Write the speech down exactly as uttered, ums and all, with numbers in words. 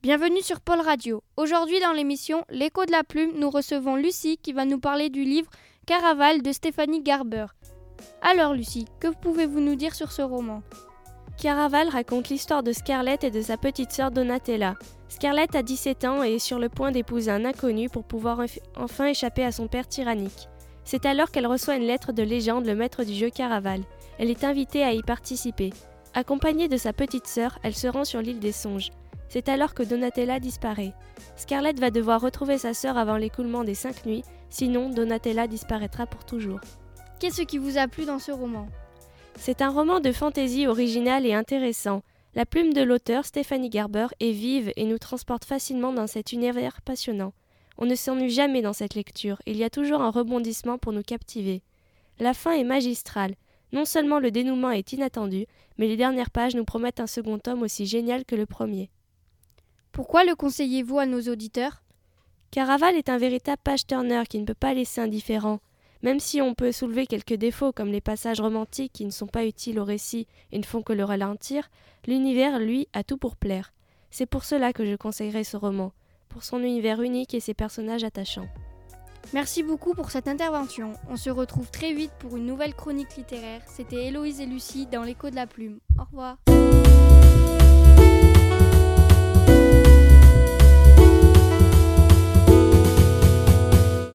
Bienvenue sur Pôle Radio. Aujourd'hui dans l'émission L'écho de la plume, nous recevons Lucie qui va nous parler du livre Caraval de Stéphanie Garber. Alors Lucie, que pouvez-vous nous dire sur ce roman ? Caraval raconte l'histoire de Scarlett et de sa petite sœur Donatella. Scarlett a dix-sept ans et est sur le point d'épouser un inconnu pour pouvoir enfin échapper à son père tyrannique. C'est alors qu'elle reçoit une lettre de légende, le maître du jeu Caraval. Elle est invitée à y participer. Accompagnée de sa petite sœur, elle se rend sur l'île des Songes. C'est alors que Donatella disparaît. Scarlett va devoir retrouver sa sœur avant l'écoulement des cinq nuits, sinon Donatella disparaîtra pour toujours. Qu'est-ce qui vous a plu dans ce roman ? C'est un roman de fantaisie original et intéressant. La plume de l'auteur, Stéphanie Garber, est vive et nous transporte facilement dans cet univers passionnant. On ne s'ennuie jamais dans cette lecture, il y a toujours un rebondissement pour nous captiver. La fin est magistrale. Non seulement le dénouement est inattendu, mais les dernières pages nous promettent un second tome aussi génial que le premier. Pourquoi le conseillez-vous à nos auditeurs ? Caraval est un véritable page-turner qui ne peut pas laisser indifférent. Même si on peut soulever quelques défauts comme les passages romantiques qui ne sont pas utiles au récit et ne font que le ralentir, l'univers, lui, a tout pour plaire. C'est pour cela que je conseillerais ce roman, pour son univers unique et ses personnages attachants. Merci beaucoup pour cette intervention. On se retrouve très vite pour une nouvelle chronique littéraire. C'était Héloïse et Lucie dans l'écho de la plume. Au revoir.